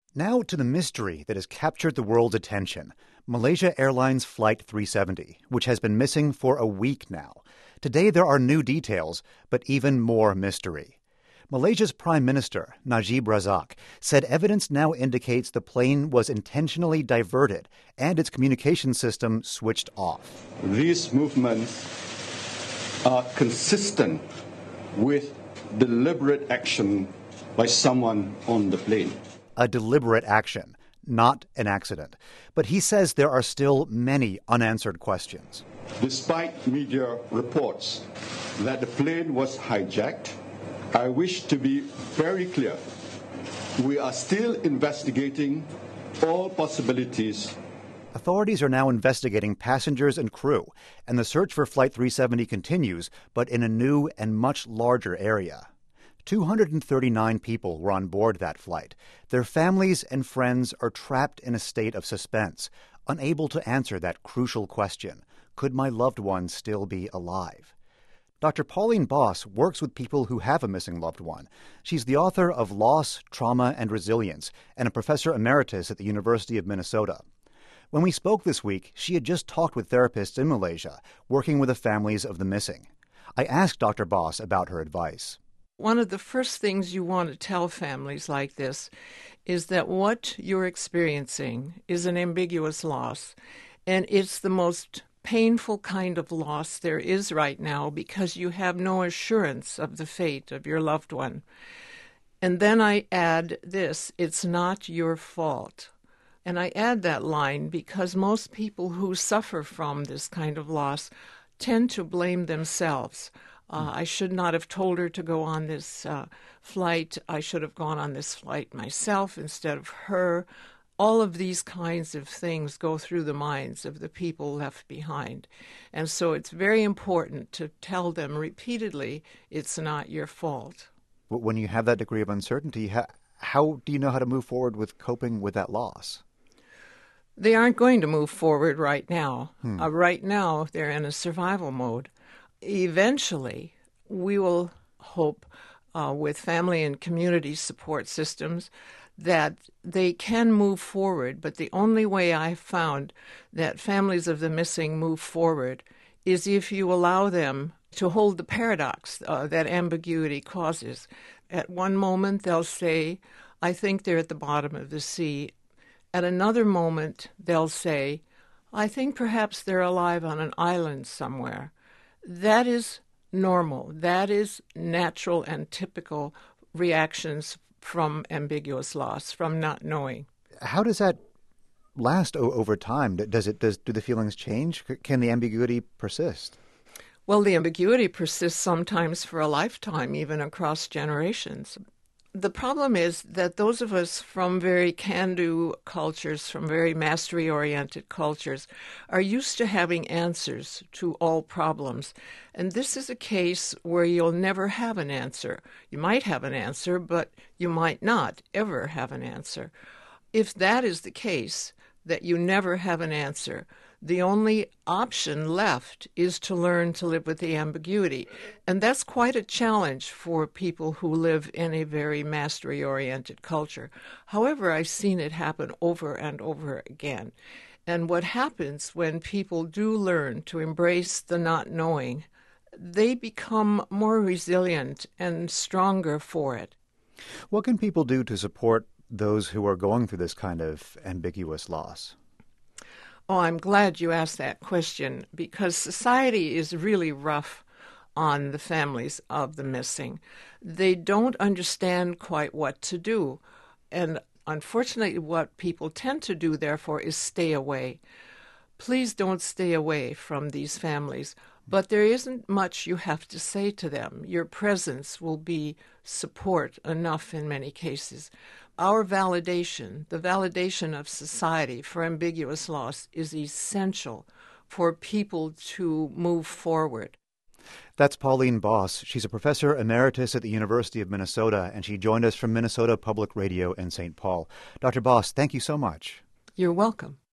Now to the mystery that has captured the world's attention. Malaysia Airlines Flight 370, which has been missing for a week now. Today there are new details, but even more mystery. Malaysia's Prime Minister, Najib Razak, said evidence now indicates the plane was intentionally diverted and its communication system switched off. These movements are consistent with deliberate action by someone on the plane. A deliberate action, not an accident. But he says there are still many unanswered questions. Despite media reports that the plane was hijacked, I wish to be very clear. We are still investigating all possibilities. Authorities are now investigating passengers and crew, and the search for Flight 370 continues, but in a new and much larger area. 239 people were on board that flight. Their families and friends are trapped in a state of suspense, unable to answer that crucial question: could my loved one still be alive? Dr. Pauline Boss works with people who have a missing loved one. She's the author of Loss, Trauma, and Resilience and a professor emeritus at the University of Minnesota. When we spoke this week, she had just talked with therapists in Malaysia, working with the families of the missing. I asked Dr. Boss about her advice. One of the first things you want to tell families like this is that what you're experiencing is an ambiguous loss, and it's the most painful kind of loss there is right now because you have no assurance of the fate of your loved one. And then I add this: it's not your fault. And I add that line because most people who suffer from this kind of loss tend to blame themselves. I should not have told her to go on this flight. I should have gone on this flight myself instead of her. All of these kinds of things go through the minds of the people left behind. And so it's very important to tell them repeatedly, it's not your fault. When you have that degree of uncertainty, how do you know how to move forward with coping with that loss? They aren't going to move forward right now. Right now, they're in a survival mode. Eventually, we will hope with family and community support systems that they can move forward. But the only way I've found that families of the missing move forward is if you allow them to hold the paradox that ambiguity causes. At one moment, they'll say, I think they're at the bottom of the sea. At another moment, they'll say, I think perhaps they're alive on an island somewhere. That is normal. That is natural and typical reactions from ambiguous loss, from not knowing. How does that last over time? Do the feelings change? Can the ambiguity persist? Well, the ambiguity persists sometimes for a lifetime, even across generations. The problem is that those of us from very can-do cultures, from very mastery-oriented cultures, are used to having answers to all problems. And this is a case where you'll never have an answer. You might have an answer, but you might not ever have an answer. If that is the case, that you never have an answer, the only option left is to learn to live with the ambiguity. And that's quite a challenge for people who live in a very mastery-oriented culture. However, I've seen it happen over and over again. And what happens when people do learn to embrace the not knowing, they become more resilient and stronger for it. What can people do to support those who are going through this kind of ambiguous loss? Oh, I'm glad you asked that question because society is really rough on the families of the missing. They don't understand quite what to do. And unfortunately, what people tend to do, therefore, is stay away. Please don't stay away from these families. But there isn't much you have to say to them. Your presence will be support enough in many cases. Our validation, the validation of society for ambiguous loss, is essential for people to move forward. That's Pauline Boss. She's a professor emeritus at the University of Minnesota, and she joined us from Minnesota Public Radio in St. Paul. Dr. Boss, thank you so much. You're welcome.